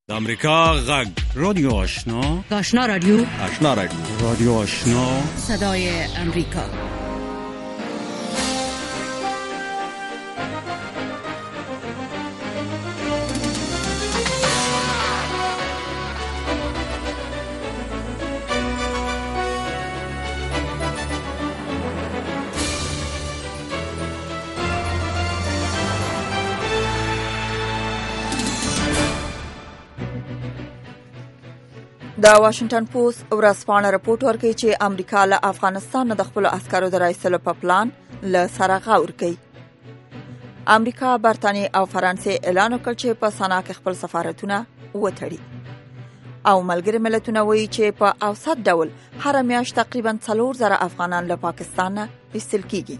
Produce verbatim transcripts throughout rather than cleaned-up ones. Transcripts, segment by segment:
د امریکا غږ رادیو آشنا آشنا رادیو آشنا رادیو رادیو آشنا صدای امریکا. د واشنگټن پوسټ ورځپاڼه راپورټ ورکوي چې امریکا له افغانستان نه د خپل عسکرو د رایستلو په پلان له سره غور کوي. امریکا، برتانیې او فرانسې اعلان وکړ چې په سنا کې خپل سفارتونه وتړي. او ملګري ملتونه وایي چې په اوسط ډول هر میاشت تقریبا څلور زره افغانان له پاکستان نه ایستل کیږي.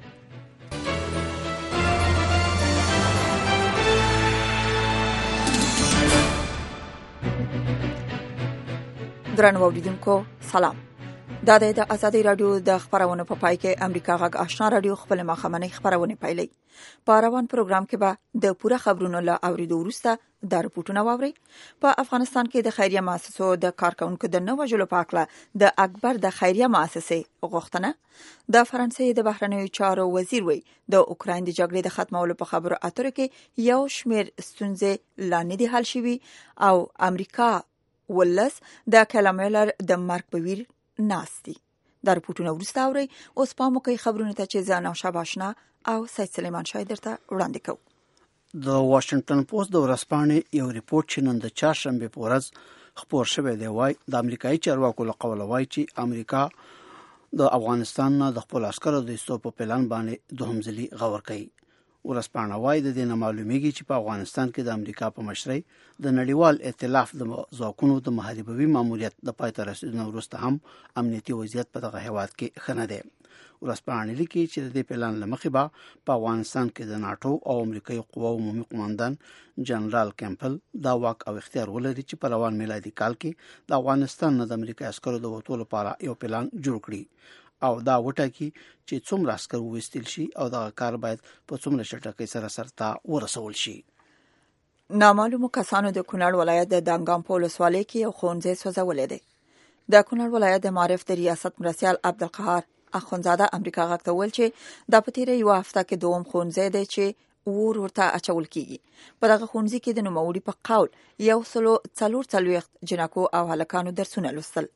ګرانو اوریدونکو سلام. دا د آزادۍ رادیو د خبرونو په پای کې امریکا غږ آشنا رادیو خپل ماخمنۍ خبرونه پیلي. په روان پروګرام کې به د پوره خبرونو له اوریدو وروسته د رپورټونو واوري. په افغانستان کې د خیریه مؤسسو د کارکونکو د نو وجلو په اړه د اکبر د خیریه مؤسسې غوښتنه. د فرانسې د بهرنیو چارو وزیر وی د اوکراین د جګړې د ختمولو په خبرو اترو کې یو شمېر ستونزې لا نه دي حل شوي او امریکا ولس د کلاملر د مرګ په ویر ناستي. د رپورټونو وروسته اوري اوس په موقع خبرونه ته چې ځان او شاباشنا او سید سلیمان شاه درته وړاندې کوم. د واشنگټن پوسټ د ورځپاڼې یو ریپورت چې نن د چهارشنبه په ورځ خپور شوی دی وای د امریکایي چارواکو له قوله وای چې امریکا د افغانستان نه د خپل عسکرو د ایستلو په پلان باندې دوهم ځلي غور کوي. ورځپاڼه وای د دې نه معلومیږي چې په افغانستان کې د امریکا په مشرۍ د نړیوال ائتلاف د ځواکونو د محاربوي ماموریت د پای ته رسیدو وروسته هم امنیتي وضعیت په دغه هیواد کې ښه نه دی. ورځپاڼه لیکي چې د دې پلان له مخې به په افغانستان کې د ناټو او امریکایي قواو عمومي قوماندان جنرال کیمپل دا واک او اختیار ولري چې په روان میلادي کال کې د افغانستان نه د امریکا عسکرو د وټولو لپاره یو پلان جوړ کړي او دا وټاکي چې څومره عسکر وویستل شي او دا کار باید په څومره چټکۍ سره سرته ورسول شي. نامعلومو کسانو د کونړ ولایت د دانګام په ولسوالۍ کې یو ښوونځی سوځولی دی. د کونړ ولایت د معارف د ریاست مرستیال عبدالقهار اخونزاده امریکا غږ ته وویل چې دا په تیره یوه هفته کې دوم ښوونځی دی چې اور ورته اچول کیږي. په دغه ښوونځي کې د نوموړي په قول یو سلو څلور څلوېښت جنکو او هلکانو درسونه لوستل.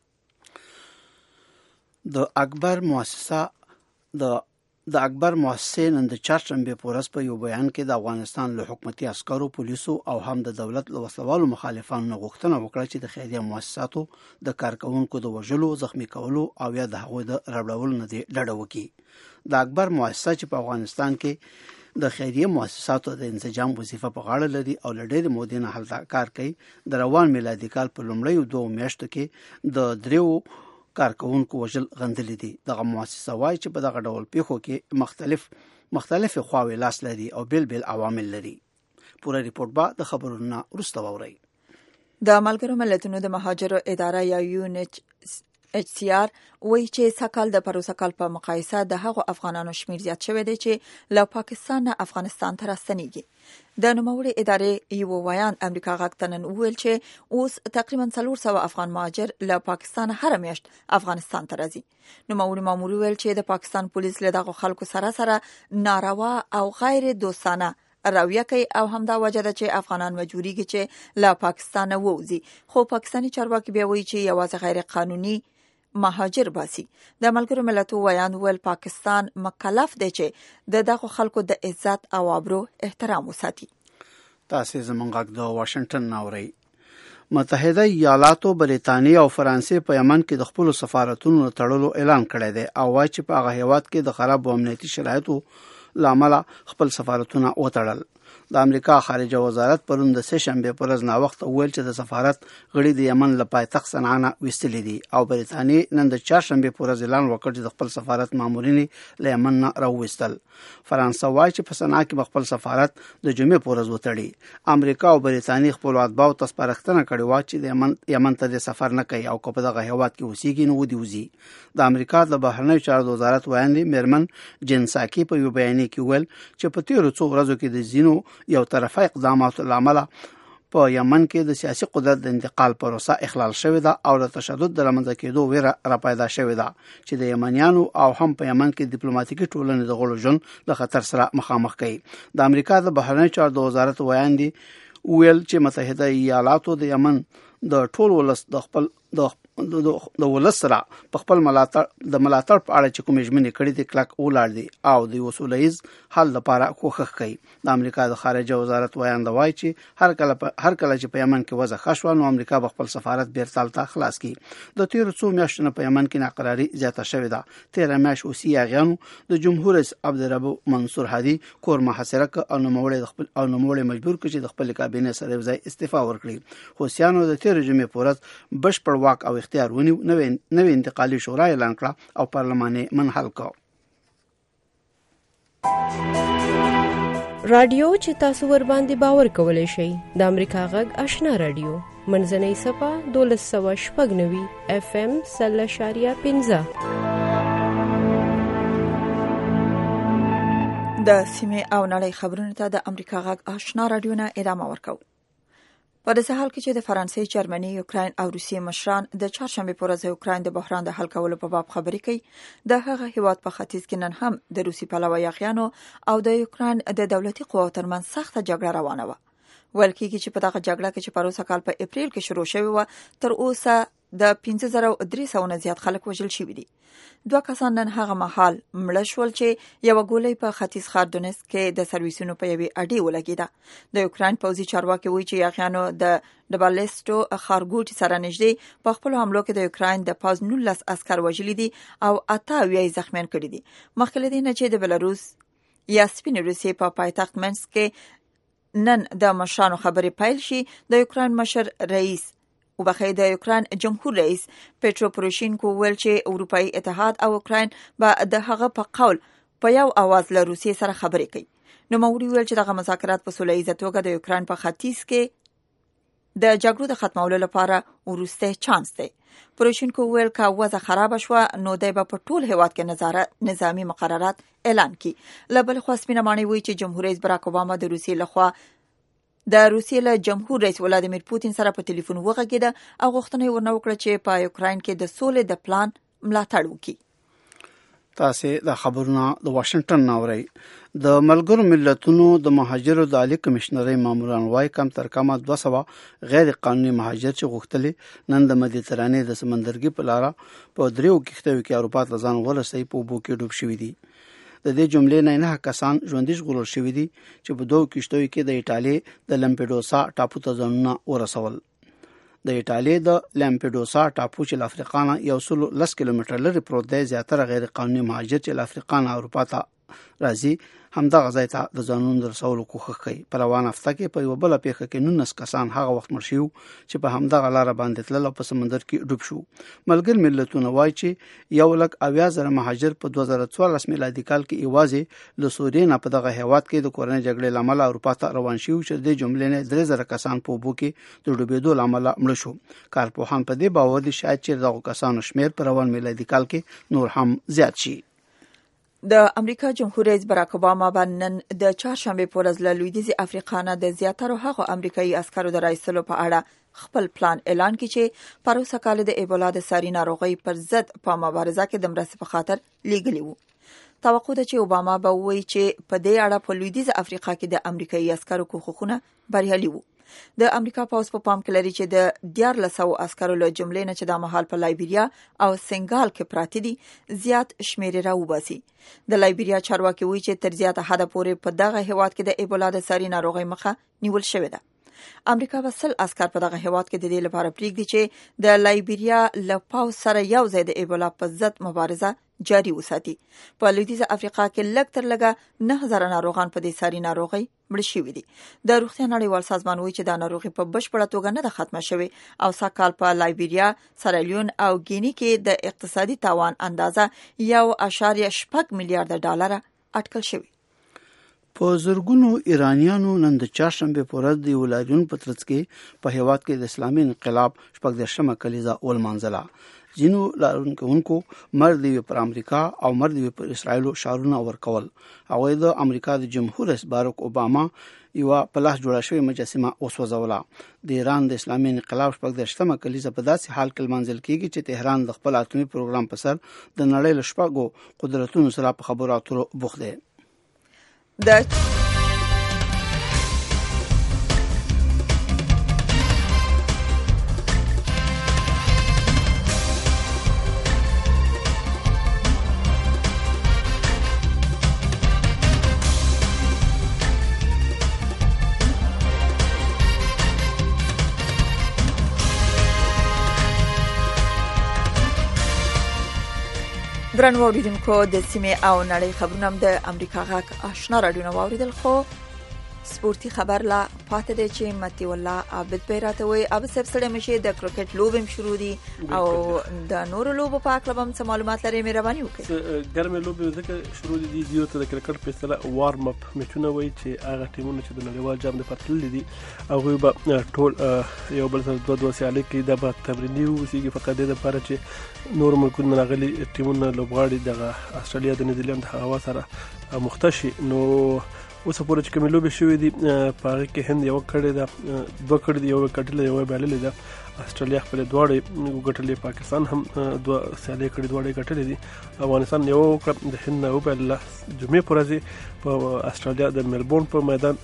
د اکبر مؤسسه د د اکبر مؤسسه نن د چهارشنبه په ورځ په یو بیان کې د افغانستان له حکومتي عسکرو، پولیسو او هم د دولت له وسلوالو مخالفانو نه غوښتنه وکړه چې د خیریه مؤسساتو د کارکونکو د وژلو، زخمی کولو او یا د هغوی د ربړولو نه ډډه وکړي. د اکبر مؤسسه چې په افغانستان کې د خیریه مؤسساتو د انسجام وظیفه په غاړه لري او له ډېرې مودې نه هلته کار کوي، د روان میلادي کال په لومړیو دوو میاشتو کې د دریو کارکونکو وژل غندلې دي. دغه مؤسسه وایي چې په دغه ډول پیښو کې مختلف مختلف خواوې لاس لري او بیل بیل عوامل لري. پوره ریپورت به د خبرونو نه وروسته واورئ. د ملګرو ملتونو د مهاجرو اداره یا یو ان ایچ سی آر وایي چې سکهال د پروسه کال په مقایسه د هغو افغانانو شمیر زیات شوی دی چې له پاکستان نه افغانستان ته راستنیږي. د نوموړي ادارې یو ویان امریکا غږ ته نن وویل چې اوس تقریبا څلور سوه افغان مهاجر له پاکستان هر میاشت افغانستان ته راځي. نوموړي مامور ویل چې د پاکستان پولیس له دغو خلکو سره سره ناروا او غیر دوستانه راویه کوي او همدا وجه ده چې افغانان مجبوریږي چې له پاکستان ووځي. خو پاکستاني چارواکي بیا وایي چې یوازې غیر قانوني مهاجر باسي. د ملګرو ملتونو ویان ویل پاکستان مکلف دی چې د دغو خلکو د عزت او آبرو احترام وساتي. تاسو زموږ غږ د واشنگټن ناوري. متحده ایالاتو، بریتانیا او فرانسې په یمن کې د خپل سفارتونو تړلو اعلان کړی دی او وايي چې په هغه هیواد کې د خراب امنیتي شرایطو لامل خپل سفارتونه وتړل. د امریکا خارجه وزارت پرون د سه شنبه پر ورځ نا وخت ویل چې د سفارت غړي د یمن له پایتخت صنعا نه وستلې دي او بریتانیا نن د چهارشنبه پر ورځ اعلان وکړ چې د خپل سفارت مامورین له یمن نه راوستل. فرانسه وايي چې په صنعا کې خپل سفارت د جمعې پر ورځ وتړي. امریکا او بریتانیا خپل اتباعو ته سپارښتنه کړې و چې د یمن یمن ته د سفر نه کوي او کو په دغه هیواد کې اوسېږي نو ودی وزي. د امریکا د بهرنیو چارو وزارت وایي میرمن جنساکی په یو بیان کې ویل چې په تیرو څو ورځو کې د زینو یو طرفه اقداماتو لامل په یمن کې د سیاسي قدرت د انتقال پروسه اخلال شوې ده او د تشدد د لمنځه کېدو ویره را پیدا شوې ده چې د یمنیانو او هم په یمن کې ډیپلوماټیکي ټولنې د غړو ژوند له خطر سره مخامخ کوي. د امریکا د بهرنی چارو د وزارت ویاندي ویل چې متحده ایالاتو د یمن د ټول ولس د خپل د د ولس سره په خپل ملاتړ د ملاتړ په اړه چې کومې ژمنې کړې دي کلک ولاړ دي او د وسوله ایز حل لپاره کوښښ کوي. د امریکا د خارجه وزارت ویاند وایي چې هر کله هر کله چې په یمن کې وضع ښه شوه نو امریکا به خپل سفارت بیرته هلته خلاص کړي. د تېرو څو میاشتو نه په یمن کې ناقراري زیاته شوې ده. تېره میاشت اوسي یاغیانو د جمهور رئیس عبدالرب منصور هادي کور محاصره کړ او نوموړی د خپل او نوموړی مجبور کړ چې د خپل کابینې سره یو ځای استعفا ورکړي. حوثیانو د تېرې جمعې په ورځ بشپړ واک او اختیار ونیو، نوې نوې انتقالي شورا اعلان کړه او پارلمان یې منحل کړ. رادیو چې تاسو ور باندې باور کولای شئ د امریکا غږ آشنا رادیو منځنۍ صفه دولس سوه شپږ نوي اف ام سل اشاریه پنځه. د سیمې او نړۍ خبرونو ته د امریکا غږ آشنا رادیو نه ادامه ورکوو. په داسې حال کې چې د فرانسې، جرمني، یوکراین او روسیې مشران د چهارشنبې په ورځ د یوکراین د بحران د حل کولو په باب خبرې کوي، د هغه هیواد په ختیځ کې نن هم د روسي پلوه یاغیانو او د یوکراین د دولتي قواو ترمنځ سخته جګړه روانه وه. ویل کېږي چې په دغه جګړه کې چې پروسه کال په اپریل کې شروع شوې وه تر اوسه د پنځه زره درې سوه نه زیات خلک وژل شوي دي. دوه کسان نن هغه مهال مړه شول چې یوه ګولۍ په ختیځ ښار دونیتسک کې د سرویسونو په یوې اډې ولګېده. د یوکراین پوځي چارواکي وایي چې یاغیانو د ډبلیسټو ښارګوټي سره نږدې په خپلو حملو کې د یوکراین د پوځ نولس عسکر وژلي دي او اته اویا یې زخمیان کړي دي. مخکې له دې نه چې د بلاروس یا سپینې روسیې په پایتخت منسک کې نن د مشرانو خبرې پیل شي، د یوکراین مشر رئیس وبخښئ د یوکراین جمهور رئیس پیټرو پوروشینکو ویل چې اروپایي اتحاد او یوکراین به د هغه په قول په یو اواز له روسیې سره خبرې کوي. نوموړي ویل چې دغه مذاکرات په سوله ییزه توګه د یوکراین په ختیځ کې د جګړو د ختمولو لپاره وروستی چانس دی. پوروشینکو ویل که وضع خرابه شوه نو دی به په ټول هیواد کې نظارت نظامي مقررات اعلان کړي. له بلې خوا سپینه ماڼۍ وایي چې جمهور رئیس براک اوباما د روسیې لخوا د روسیې له جمهور رئیس ولادیمیر پوتین سره په ټلیفون وغږېده او غوښتنه یې ورنه وکړه چې په یوکراین کې د سولې د پلان ملاتړ وکړي. تاسې د خبرونه د واشنگټن نه اورئ. د ملګرو ملتونو د مهاجرو د عالی کمشنرۍ ماموران وایي کم تر کمه دوه سوه غیر قانوني مهاجر چې غوښتلې نن د مدیترانې د سمندرګي په لاره په دریو کښتیو کې اروپا ته ځان ورسوي په اوبو کې ډوب شوي دي. د دې جملې نه نه کسان ژوندي ژغورل شوي دي چې په دوه کښتیو کې د ایټالیا د لمپیډوسا ټاپو ته ځانونه ورسول. د ایټالیا د لمپیډوسا ټاپو چې له افریقا نه یو سل لس کیلومتر لرې پروت دی زیاتره غیر قانوني مهاجر چې له افریقا نه اروپا ته راځي همدغه ځای ته د ځانونو د رسولو کوښښ کوي. په روانه هفته کې په یوه بله پیښه کې نولس کسان هغه وخت مړ شوي چې په همدغه لاره باندې تلل او په سمندر کې ډوب شو. ملګري ملتونه وایي چې یو لک اویا زره مهاجر په دوه زره څوارلس میلادي کال کې یوازې له سوریې نه په دغه هیواد کې د کورنۍ جګړې له امله اروپا ته روان شوي چې د دې جملې نه درې زره کسان په اوبو کې د ډوبېدو له امله مړه شو. کارپوهان په دې باور دي شاید چې دغو کسانو شمېر په روان میلادي کال کې نور هم زیات شي. د امریکا جمهور رئیس براک اوباما به نن د چهارشنبې په ورځ له لویدیځې افریقا نه د زیاترو هغو امریکایي عسکرو د رایستلو په اړه خپل پلان اعلان کړي چې پروسه کال د ایبولا د ساري ناروغۍ پر ضد په مبارزه کې د مرستې په خاطر لیږلي وو. توقع ده چې اوباما به ووایي چې په دې اړه په لویدیځه افریقا کې د امریکایي عسکرو کوښښونه بریالي وو. د امریکا پوځ په پام کې لري چې د دیارلس سوو عسکرو له جملې نه چې دا مهال په لایبیریا او سنګال کې پراته دي زیات شمېر راوباسي. د لایبیریا چارواکي وایي چې تر زیاته حده پورې په دغه هیواد کې د ایبولا د ساري ناروغۍ مخه نیول شوې ده. امریکا به سل عسکر په دغه هیواد کې د دې لپاره پریږدي چې د لایبیریا له پوځ سره یو ځای د ایبولا په ضد مبارزه جاری وساتي. په لویدیځه افریقا کې لږ تر لږه نه زره ناروغان په دې ساري ناروغۍ مړه شوي دي. د روغتیا نړیوال سازمان وایي چې دا ناروغي په بشپړه توګه نه ده ختمه شوې او سږکال په لایبیریا، سیرالیون او ګینی کې د اقتصادي تاوان اندازه یو اعشاریه شپږ میلیارډ ډالره اټکل شوی. په زرګونو ایرانیانو نن د چهارشنبې په ورځ د ولایتونو په ترڅ کې په هیواد کې د اسلامي انقلاب شپږ دېرشمه کلیزه ولمانځله. ځینو لارونکو مرد وی پر امریکا او مرد وی پر اسرایل شارونه ورکول. هغه د امریکا د جمهور رئیس باراک اوباما یو پلاس جوړه شوی مجسمه وسوځوله. د ایران د اسلامي انقلاب شپږ دېرشمه کلیزه په داسې حال کې لمانځل کیږي چې تهران د خپل اټومي پروګرام په سر د نړۍ له شپږو قدرتونو سره په خبرو اترو بوخت دی. د ګران واوریدونکو د سیمې او نړۍ خبرونه د امریکا غاک آشنا رادیو نو واوریدل. خو سپورتي خبر لا پاتې دی چې متي والله عابد پیراته وي اب سب سره مشه د کرکټ لوبم شروع دي او د نورو لوبو په اړه هم څه معلومات لري مهرباني وکړئ. ګرمه لوبه ځکه شروع دي دیو ته د کرکټ په اصطلاح وارم اپ میچونه وي چې هغه ټیمونه چې د نړیوال جام د پټل دي هغه به ټول یو بل سره دوه دوه سیالي کوي د به تمریني وسیږي فقط د لپاره چې نور ملکونه راغلي ټیمونه لوبغاړي د استرالیا د نیوزیلند هوا سره مختشي. نو اوس په ورځ کې مې لوبې شوې دي په هغه کې هند یو کړی دا دوه کړی دی یو کټل یو بللې ده. استرالیا خپل دواړه وګټلې، پاکستان هم دوه سیالي کړې دواړه ګټلې دي. افغانستان یو کړ د هند یو بل جمعې پر ورځ په استرالیا د ملبورن په میدان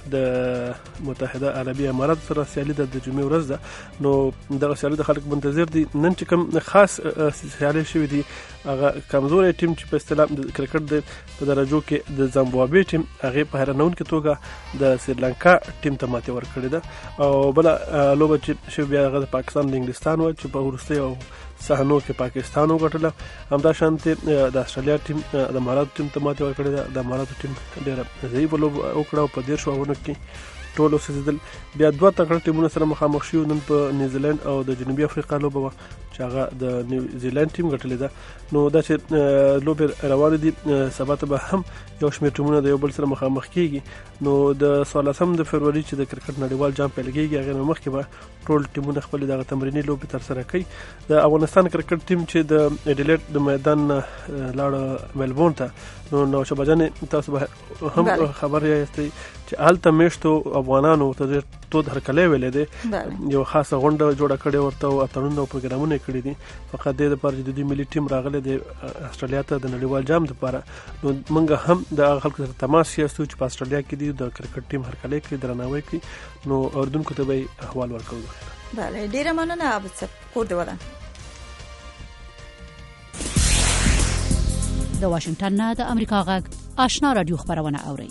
د متحده عربی امارات سره سیالي د جمعې ورځ ده. نو دغه سیالي د خلک منتظر دي. نن چې کوم خاص سیالي شوې دي هغه کمزوري ټیم چې په اصطلاح د کرکټ د په درجو کې د زامبابوې ټیم هغه په هرنون کې توګه د سریلانکا ټیم ته ماتې ورکړې ده. او بل لوبه چې شو بیا هغه د پاکستان د انګلستان و چې په ورسته او سهنو کې پاکستان وګټله. همدا شانته د استرالیا ټیم د امارات ټیم ته ماتې ورکړې ده. د امارات ټیم ډېر ضعیف لوب وکړه او په دې شوونه کې ټول وسیدل. بیا دوه تکړه ټیمونه سره مخامخ شو نن په نیوزیلند او د جنوبي افریقا لوبه و چې هغه د نیوزیلند ټیم ګټلې ده. نو دا چې لوبه روان دي سبا ته به هم یو شمېر ټیمونه د یو بل سره مخامخ کیږي. نو د څوارلسم د فروری چې د کرکټ نړیوال جام پیل کیږي هغه مخکې به ټول ټیمونه خپل دغه تمرینی لوبې تر سره کوي. د افغانستان کرکټ ټیم چې د اډیلیډ د میدان لاړ ملبورن ته. نو نو شبجان تاسو به هم خبر یاستئ چې حالت میشتو افغانانو ته تو هرکله ویلې دي یو خاصه غونډه جوړه کړې ورته او اترونو پروګرامونه کړې دي فقط د لپاره چې د ملي ټیم راغله د استرالیا ته د نړیوال جام لپاره. نو موږ هم د خلکو سره تماس یاستو چې په استرالیا کې دي د کرکټ ټیم هرکله کې درناوی کوي. نو اردوونکو ته به احوال ورکوي. بله ډیره مننه ابد کور دی ولا د واشنگټن نه د امریکا غږ آشنا رادیو خبرونه اوري.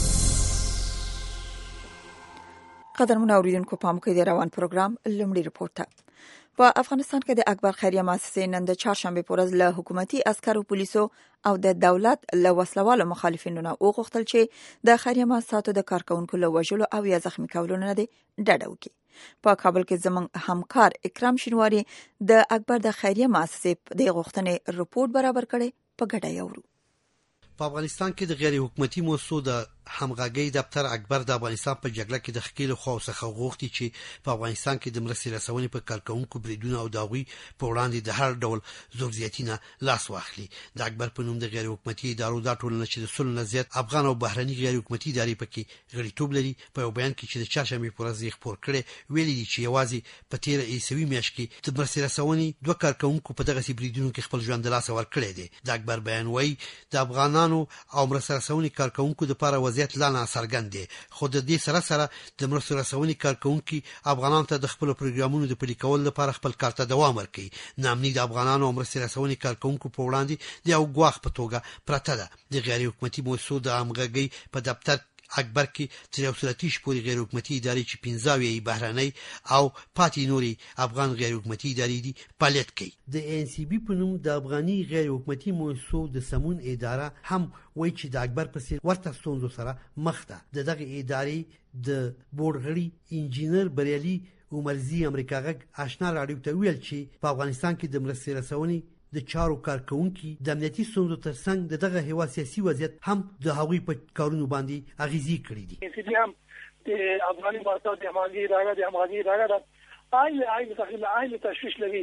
قدرمن اوریدونکو پام کوئ د روان پروګرام لومړی رپورټ ته. په افغانستان کې د اکبر خیریه مؤسسې نن د چهارشنبه په ورځ له حکومتي عسکرو پولیسو او د دولت له وسلوالو مخالفینو نه وغوښتل چې د خیریه مؤسساتو د کارکونکو له وژلو او یا زخمي کولو نه ډډه وکړي. په کابل کې زموږ همکار اکرام شینواری د اکبر د خیریه مؤسسې د غوښتنې رپورټ برابر کړي. په ګډه یورو په افغانستان کې د غیر حکومتي موسسو د همغږي دفتر اکبر د افغانستان په جګړه کې د خکیل خو څخه غوښتي چې په افغانستان کې د مرستې رسونې په کارکونکو بریدونه او داوی په وړاندې د هر ډول زور زیاتینه لاس واخلي. د اکبر په نوم د غیر حکومتي ادارو د ټولنې چې د سل نه زیات افغان او بهرني غیر حکومتي ادارې پکې غړیتوب لري په یو بیان کې چې د چهارشنبه په ورځ خبر کړي ویلي دي چې یوازې په تیر ایسوي میاشت کې د مرستې رسونې دوه کارکونکو په دغه بریدونو کې خپل ژوند لاس ورکړي دي. د اکبر بیان وایي د افغانانو او مرستې رسونې کارکونکو د لپاره وضعیت لا څرګند دي. خو د دې سره سره د مرستې رسونې کارکونکو افغانانو ته د خپل پروګرامونو د پلي کولو لپاره خپل کار ته دوام ورکړي. نامني د افغانانو او مرستې رسونې کارکونکو په وړاندې د یو ګواښ په توګه پرته ده. د غیر حکومتي موسسو د همغږي په دفتر اکبر کې تر یو سلطیش پورې غیر حکومتي ادارې چې پنځاوی بهرنۍ او پاتې نوري افغان غیر حکومتي ادارې دي فعالیت کوي. د ان سی بي په نوم د افغاني غیر حکومتي موسسو د سمون اداره هم وایي چې د اکبر په څیر ورته ستونزو سره مخ ده. د دغه ادارې د بورډ غړي انجینر بریالي عمرزي امریکا غږ آشنا رادیو ته ویل چې په افغانستان کې د مرستې رسونې د چارو کارکونکو د امنیتي ستونزو ترڅنګ دغه هوا سیاسي وضعیت هم د هغوی په کارونو باندې اغیزي کړی دي. چې هم د افغاني مؤسسات د همغږي اداره د همغږي اداره د آیل آیل تخیل آیل تشویش لري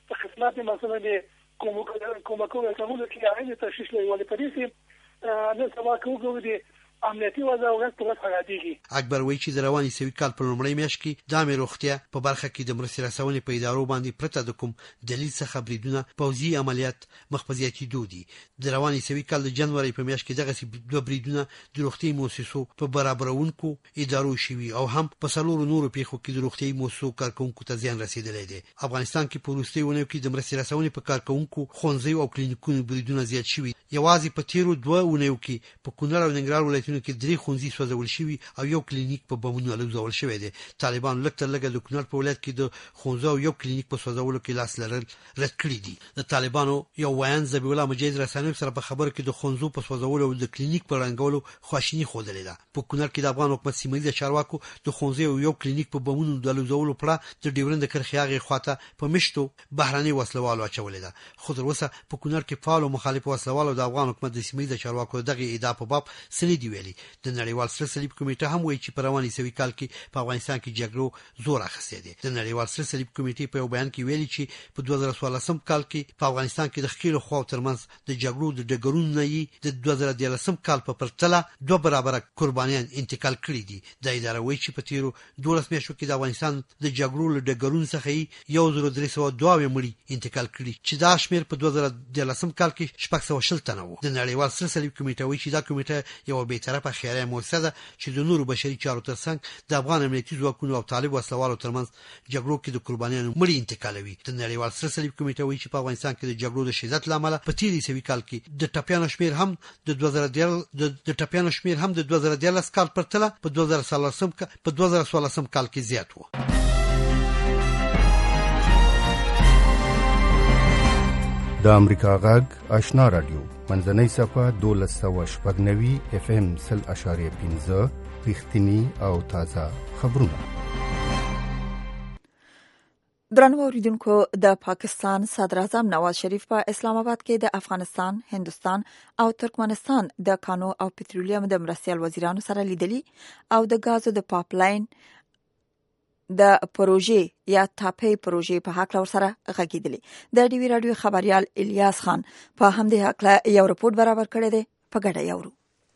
په خدمات مثلا د کوم کوم کوم کومه کې عین تشخیص لري ولې پریسي نه سما کوو د امنیتي وضعیت په اړه غږیږي. اکبر وایي چې د رواني سوي کال په لومړۍ میاشت کې د عامه روغتیا په برخه کې د مرستې رسونې په ادارو باندې پرته د کوم دلیل څخه بریدونه پوځي عملیات مخفزياتي دودي. د رواني سوي کال د جنوري په میاشت کې دغه دوه بریدونه د روغتي مؤسسو په برابرونکو ادارو شوي او هم په څلورو نورو پیښو کې د روغتي مؤسسو کارکونکو ته زیان رسیدلی دی. افغانستان کې په وروستیو ونو کې د مرستې رسونې په کارکونکو ښوونځیو او کلینیکونو بریدونه زیات شوي. یوازې په تیرو دوه ونو کې په کونړ او ننګرهار ولایتونو کې درې ښوونځي سوځول شوي او یو کلینیک په بمونو الوزول شوی دی. طالبان لږ تر لږه د کونړ په ولایت کې د ښوونځي او یو کلینیک په سوځولو کې لاس لرل رد کړي دي. د طالبانو یو وایان ذبیح الله مجید رسنیو سره په خبره کې د ښوونځو په سوځولو او د کلینیک په رنګولو خواشیني ښودلې ده. په کونړ کې د افغان حکومت سیمه ییز چارواکو د ښوونځي او یو کلینیک په بمونو د الوزولو په اړه د ډیورند کرښې هغې خواته په مشتو بهرني وسلوالو اچولې ده. خو تر اوسه په کونړ کې فعال او مخالف وسلوالو د افغان حکومت د سیمه ییز چارواکو دغه ادعا په باب سندې دی ویلي. د نړیوال سره صلیب کمیټه هم وایي چې په رواني سوي کال کې په افغانستان کې جګړو زور اخیستی دی. د نړیوال سره صلیب کمیټې په یو بیان کې ویلي چې په دوه زره څوارلسم کال کې په افغانستان کې د ښکېلو خواو ترمنځ د جګړو د ډګرونو نه یې د دوه زره دیارلسم کال په پرتله دوه برابره قربانیان انتقال کړي دي. د اداره وایي چې په تیرو دولس میاشتو کې د افغانستان د جګړو له ډګرونو څخه یې یو زر درې سوه دوه اویا مړي انتقال کړي چې دا شمېر په دوه زره دیارلسم کال کې شپږ سوه شل تنه و. د نړیوال سره صلیب کمیټه وایي چې دا کمیټه یوه بېطرفه خیریه مؤسسه ده چې د نورو بشري چارو ترڅنګ د افغان امنیتي ځواکونو او طالب وسلوالو ترمنځ جګړو کې د قربانیانو مړي انتقالوي. د نړیوال سره صلیب کمیټه وایي چې په افغانستان کې د جګړو د شدت له امله په تېر عیسوي کال کې د ټپیانو شمېر هم د دوه زره د ټپیانو شمېر هم د دوه زره دیارلس کال پرتله په دوه زره څوارلسم په دوه زره څوارلسم کال کې زیات و. د امریکا غږ آشنا رادیو منځنۍ صفحه دولس سوه شپږ نوي اف ام سل اشاریه پنځه رښتینی او تازه خبرونه. درنو اوریدونکو، د پاکستان صدر اعظم نواز شریف په اسلام آباد کې د افغانستان، هندوستان او ترکمنستان د کانو او پټرولیم د مرستیال وزیرانو سره لیدلي او د غازو د پایپلاین د پروژې یا تاپې پروژې په حق لور سره غږیدلی. د ډي وی رادیو خبريال الیاس خان په همدې حق یو رپورت برابر کړی دی، په ګډه یورو.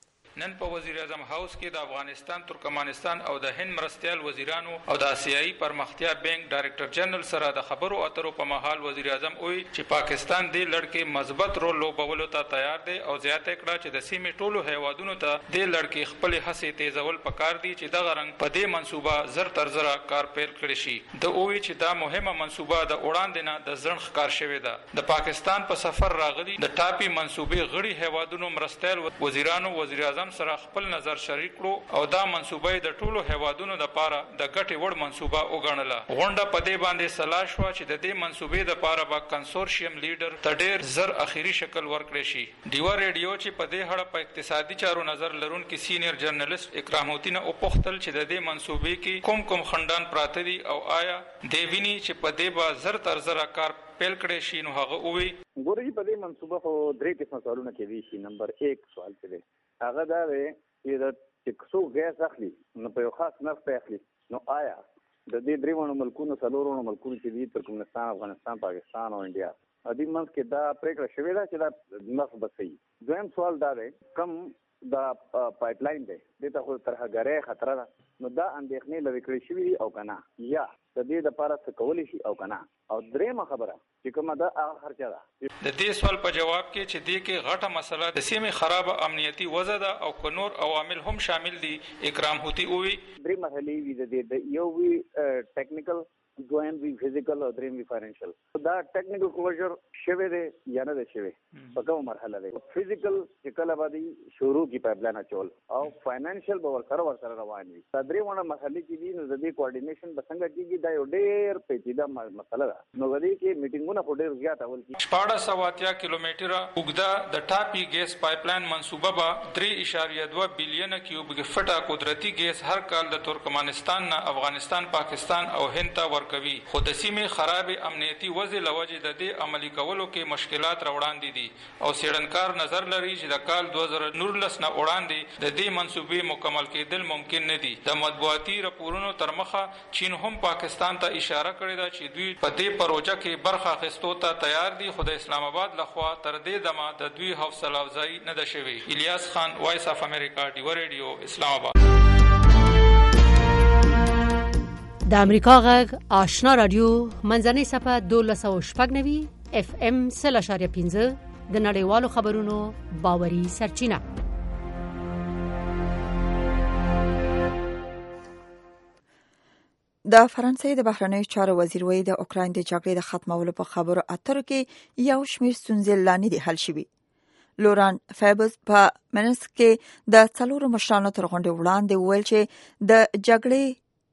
نن په وزیر اعظم هاوس کې د افغانستان، ترکمنستان او د هند مرستیال وزیرانو او د آسیایي پرمختیا بانک ډایرکټر جنرال سره د خبرو اترو په مهال وزیر اعظم وی چې پاکستان د لړکې مثبت رول لوبولو ته تیار دی او زیاته کړه چې د سیمې ټولو هیوادونو ته د لړکې خپل هڅې تیزول پکار دي چې دغه رنګ په دې منصوبه زر تر زره کار پیل کړی شي. د وی چې دا مهمه منصوبه د وړاندې نه د ځړن ښکار شوې ده. د پاکستان په سفر راغلي د ټاپي منصوبې غړي هیوادونو مرستیال وزیرانو وزیر اعظم سره خپل نظر شریک کړو او دا منصوبه د ټولو هیوادونو لپاره د ګټې وړ منصوبه وګڼله. غونډه په دې باندې سلا شو چې د دې منصوبې لپاره به کنسورشیم لیډر ته ډېر زر اخیری شکل ورکړي شي. ډیوا ریډیو چې په دې اړه په اقتصادي چارو نظر لرونکي سینیئر جرنالست اکرام الدین او پختل چې د دې منصوبې کې کوم کوم خندان پراته دي او آیا دی ویني چې په دې به زر تر زر کار پیل کړي شي. نو هغه وی ګورې په دې منصوبه خو درې قسمه سوالونه کوي شي. نمبر یک سوال دی هغه دا دی چې د ټکسو غیس اخلي نو په یو خاص نرخ په اخلي. نو آیا د دې دریوونو ملکونو څلورونو ملکونو چې دي ترکمنستان، افغانستان، پاکستان او انډیا د دې منځ کې دا پریکړه شوې ده چې دا نرخ به صحیح. دویم سوال دا دی کم دا پایپ لاین دی دې ته خو ترهګرۍ خطر ده. نو دا اندېښنې لرې کړې شوي دي او که نه یا د دې دپاره څه کولی شي او که نه. او درېیمه خبره چې کومه ده هغه خرچه ده. د دې سوال په جواب کې چې دې کې غټه مسله د سیمې خرابه امنیتي وضع ده او که نور عوامل هم شامل دي. اکرام هوتي ووی درې مسلې وي د دې، یو وي ټیکنیکل، دویم وی فزیکل او دریم وی فاینانشل. دا ټیکنیکل کلوزر شوی دی یا نه دی شوی په کومه مرحله دی. فزیکل چې کله باندې شروع کی پایپ لاین اچول او فاینانشل به ورسره ورسره روان وي. دا درې ونه مسلې چې دي نو د دې کوارډینیشن به څنګه کیږي دا یو ډېر پیچیده مسله ده. نو د دې کې میټینګونه خو ډېر زیات اول کی شپاړس سوه اتیا کیلومتره اوږده د ټاپي ګیس پایپ لاین منصوبه به درې اشاریه دوه بیلیونه کیوبیک فټه قدرتي ګیس هر کال د ترکمنستان نه افغانستان، پاکستان او هند ته ورکړي ورکوي خو د سیمې خراب امنیتي وضع لوجې د دې عملي کولو کې مشکلات راوړاندې دي او څېړنکار نظر لري چې د کال دوه زره نولس نه وړاندې د دې منصوبې مکمل کېدل ممکن نه دي. د مطبوعاتي راپورونو تر مخه چین هم پاکستان ته اشاره کړې ده چې دوی په دې پروژه کې برخه اخیستو ته تیار دي خو د اسلام آباد لخوا تر دې دمه د دوی حوصله افزایي نه ده شوې. الیاس خان، وایس اف امریکا، ډیو ریډیو، اسلام آباد. د امریکا غږ آشنا رادیو منځنۍ صفحه دولس سوه شپږ نوي اف ام سل اشاریه پنځه د نړیوالو خبرونو باوري سرچینه. د فرانسې د بهرنیو چارو وزیر وایي د اوکراین د جګړې د ختمولو په خبرو اترو کې یو شمېر ستونزې لا نه دي حل شوي. لوران فیبز په منسک کې د څلورو مشرانو تر غونډې وړاندې وویل چې د جګړې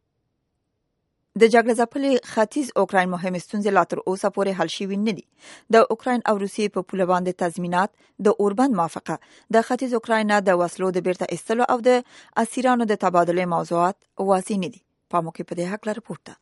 د جګړې ځپلې ختیځ اوکراین مهمې ستونزې لا تر اوسه پورې حل شوي نه دي. د اوکراین او روسیې په پوله باندې تضمینات، د اوربند موافقه، د ختیځ اوکراین د وسلو د بیرته ایستلو او د اسیرانو د تبادلې موضوعات واضح نه دي. په موقع په دې حق لپاره پورته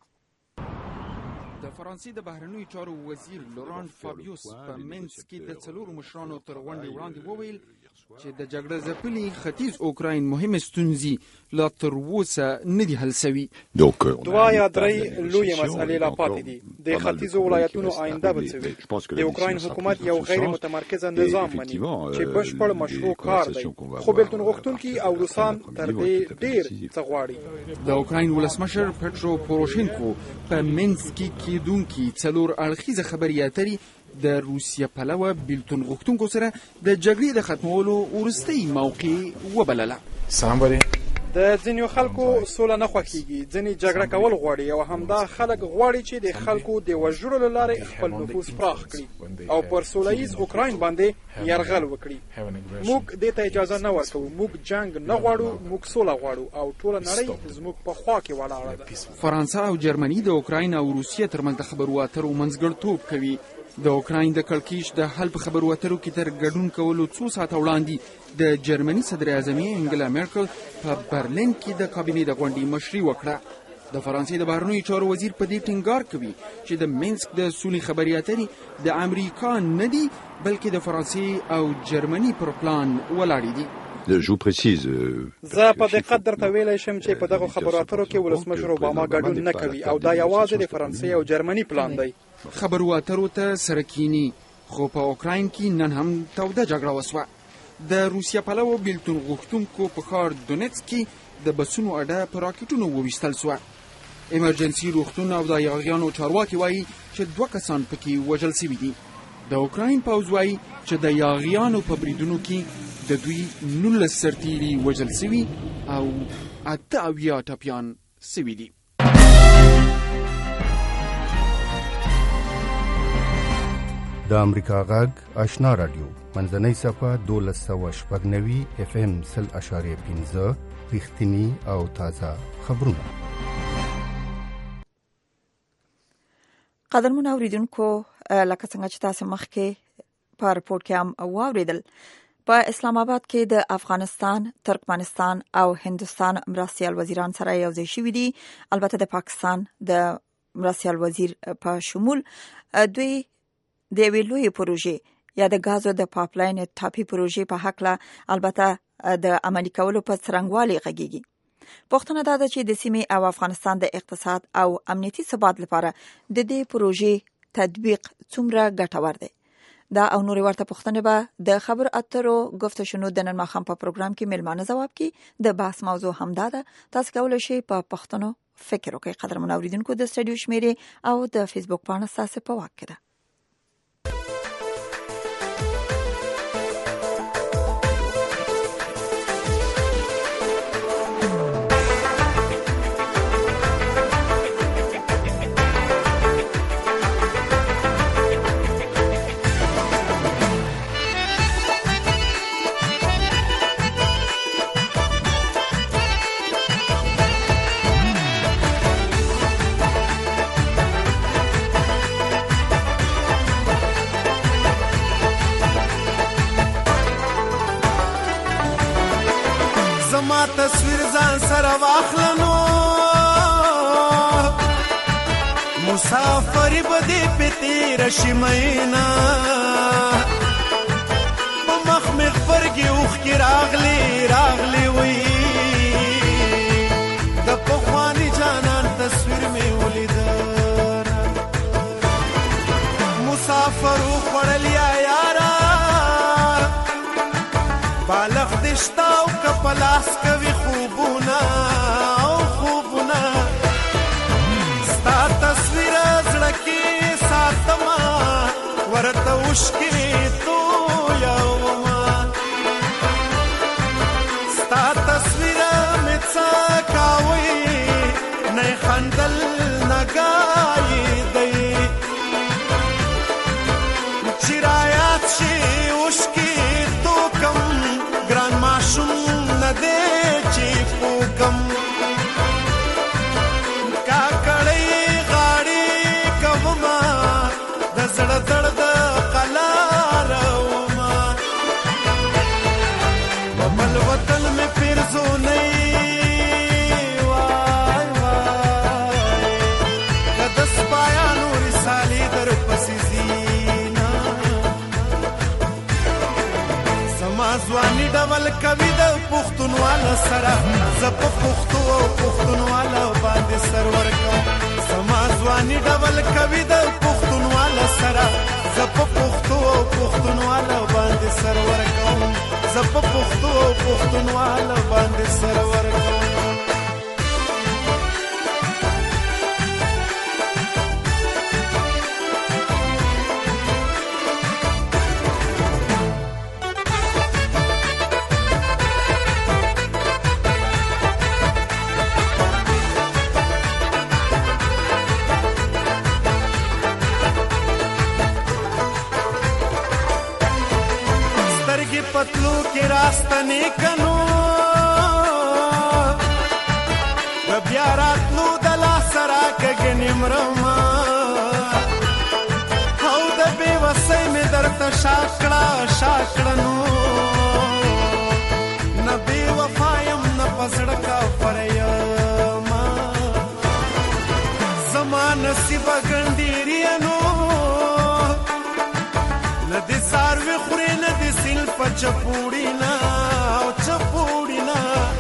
د فرانسې د بهرنیو چارو وزیر لوران فابیوس په منسک کې د څلورو مشرانو تر غونډې وړاندې وویل چې د جګړې ځپلې ختیځ اوکراین مهمې ستونزې لا تر اوسه نه دي حل شوي. دوه یا درې لویې مسئلې لا پاتې دي. د ختیځو ولایتونو آینده به څه وي؟ د اوکراین حکومت یو غیر متمرکزه نظام مني چې بشپړ مشروع کار دی، خو بیلتون غوښتونکي او روسان تر دې ډېر څه غواړي. د اوکراین ولسمشر پټرو پوروشینکو په منسک کې دونکي څلور اړخیزه خبرې اترې د روسیه پلوه بیلتون غوښتونکو سره د جګړې د ختمولو وروستۍ موقع وبلله. د ځینو خلکو سوله نه خوښیږي، ځینې جګړه کول غواړي او همدا خلک غواړي چې د خلکو د وژلو له لارې خپل نفوذ پراخ کړي او پر سوله ییز اوکراین باندې یرغل وکړي. موږ دې ته اجازه نه ورکوو. موږ جنگ نه غواړو، موږ سوله غواړو او ټوله نړۍ زموږ په خوا کې ولاړه ده. فرانسه او جرمني د اوکراین او روسیې ترمنځ د خبرو اترو منځګړیتوب کوي. د اوکراین د کړکېچ د حل په خبرو اترو کې تر ګډون کولو څو ساعته وړاندې د جرمني صدر اعظمې انګلا میرکل په برلین کې د کابینې د غونډې مشري وکړه. د فرانسې د بهرنیو چارو وزیر په دې ټینګار کوي چې د منسک د سولې خبرې اترې د امریکا نه دي بلکې د فرانسې او جرمني پر پلان ولاړې دي. زه په دقت درته ویلی شم چې په دغه خبرو اترو کې ولسمشر اوباما ګډون نه کوي او دا یوازې د فرانسې او جرمني پلان دی. خبرو اترو ته سره کینی، خو په اوکراین کې نن هم توده جګړه وسوه. د روسیه پلوه بیلتون غوښتونکو په ښار دونیتسک کې د بسونو اډه په راکټونو وویستل سوه. ایمرجنسي روغتون او د یاغیانو چارواکي وایي چې دوه کسان پکې وژل سوي دي. د اوکراین پوځ وایي چې د یاغیانو په بریدونو کې د دوی نولس سرتیري وژل سوي او اته اویا ټپیان سوي دي. د امریکا غږ آشنا رادیو منځنۍ صفحه دولس سوه شپږ نوي اف ام سل اشاریه پنځه رښتینی او تازه خبرونه. قدرمن اوریدونکو، لکه څنګه چې تاسو مخکې په رپورټ کې هم واوریدل، په اسلام آباد کې د افغانستان، ترکمنستان او هندوستان مرستیال وزیران سره یو ځای شوي دي. البته د پاکستان د مرستیال وزیر په شمول دوی د یوې لویې پروژې یا د غازو د پایپلاین ټاپي پروژې په هکله البته د عملي کولو په څرنګوالي غږیږي. پوښتنه دا ده چې د سیمې او افغانستان د اقتصاد او امنیتي ثبات لپاره د دې پروژې تطبیق څومره ګټور دی؟ دا او نورې ورته پوښتنې به د خبر اترو گفت شنو د نن ماښام په پروګرام کې ملمانه ځواب کی. د بحث موضوع همدا ده. تاسو کولی شئ په پښتنو فکر وکړئ. قدرمن اوریدونکو، د سټډیو شمیرې او د فیسبوک پاڼه ستاسو په واک کې ده. تصویر ځان سره واخلنو مسافر بده پتی رشمینا په مخ مخ برګي اوخ کی راغلی راغلی وی د پخوانی جانان تصویر می ولید مسافر خړل یا یارا بالغ دشتا او کپلاس کوي خوبونه او خوبونه ستا تصویر زړه کې ساتما ورته وشکي تو یوما ستا تصویر مې څاکاوي نه خندل نګای دی چرایات شي وشکي تو کم ګران ماشوم نه دی چې پوکم ځواني ډول کوي د پښتونواله سره زه په پښتو او پښتونواله باندې سر ورکوم زما ځواني ډول کوي د پښتونواله سره زه په پښتو او پښتونواله باندې سر ورکوم زه په پښتو او پښتونواله باندې سر ورکوم پتلو کې راستنې کنو و بیا راتلو د لاسره کګنې مرما او د بې وسۍ مې درته شاکړه شاکړنو نه بې وفا یم نه په زړه کافر یما زما نصیبه ګنډېرینو نه دې څاروي خورې نه دې سیل په چپوړینا او چپوړینا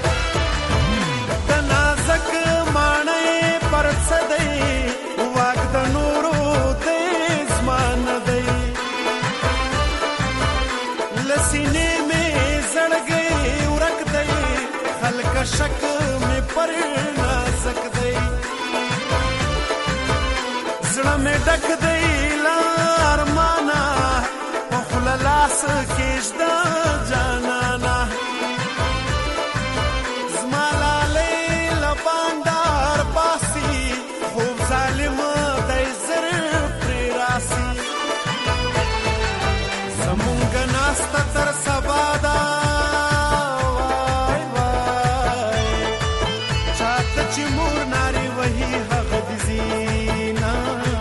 د نازک ماڼۍ پر څه دی واک د نورو تیز مان دی لسینې مې زړګی ورک دی خلک شک مې پر نازک دی زړه مې ډک دی لارمانا لاس کېږده جانانا زما لالی له بانډار باسي خوب ظالم دی زر پرې راسي زمونږ ناسته تر سبا ده وای وای چاته چې مور نارې وهي هغه دې زینا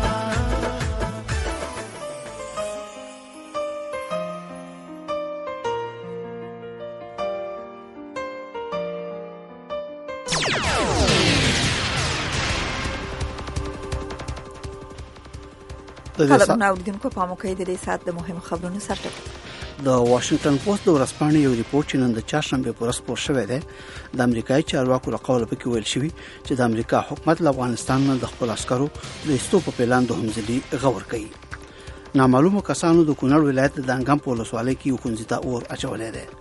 خلکونه اوریدونکو په موقع د دې سات د مهم خبرونو سرټک د واشنگټن پوسټ د ورځپاڼې یو ریپورت چې نن د چهارشنبه په ورځ خپور شوی دی د امریکایي چارواکو له قوله پکې ویل شوی چې د امریکا حکومت له افغانستان نه د خپل عسکرو د ایستو په پلان د همزلي غور کوي نامعلومو کسانو د کونړ ولایت د دانګام په ولسوالۍ کې یو ښوونځي ته اور اچولی دی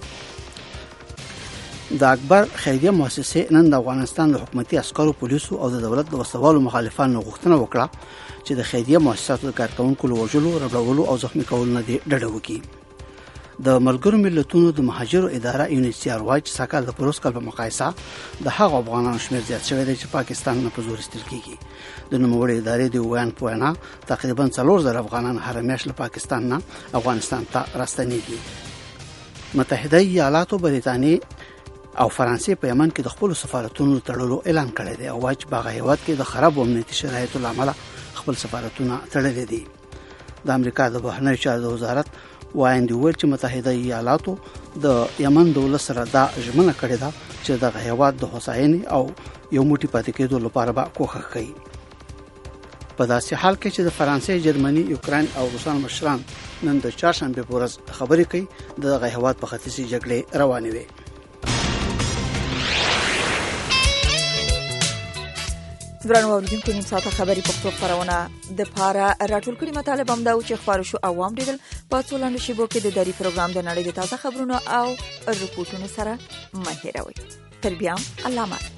د اکبر خیریه مؤسسه نن د افغانستان د حکومتي عسکرو پولیسو او د دولت د وسوالو مخالفانو غوښتنه وکړه چې د خیریه مؤسساتو د کارکونکو له وژلو ربړولو او زخمي کولو نه ډډه وکړي د ملګرو ملتونو د مهاجرو اداره یو ان ایچ سی آر وايي چې ساکال د پروس کال په مقایسه د هغو افغانانو شمېر زیات شوی دی چې پاکستان نه په زور ایستل کیږي د نوموړې ادارې د ویان په وینا تقریبا څلور زره افغانان هر میاشت له پاکستان نه افغانستان ته راستنېږي متحده ایالاتو برېټانیا او فرانسې په یمن کې د خپل سفارتونو تړلو اعلان کړی دی او وايي چې باغ هیواد کې د خراب امنیتي شرایطو لامل خپل سفارتونه تړلي دي د امریکا د بهرنیو چارو وزارت وایي ویل چې متحده ایالاتو د یمن دولت سره دا ژمنه کړې ده چې د هیواد د هوساینې او یو موټی پاتې کېدو لپاره به کوښښ کوي په داسې حال کې چې د فرانسې، جرمني، یوکرين او روسان مشران نن د چهارشنبه په ورځ خبرې کوي د دغه هیواد په ختیځي جګړې روانې وي. درنو اوریدونکو نیم ساعته خبري پښتو خبرونه د پاره راټول کړي مطالب هم دا چې خبرو شو عوام ډیدل په څولانو شیبو کې د دری پروګرام د نړۍ د تازه خبرونو او رپورټونو سره مهیروي. تر بیا الله مات.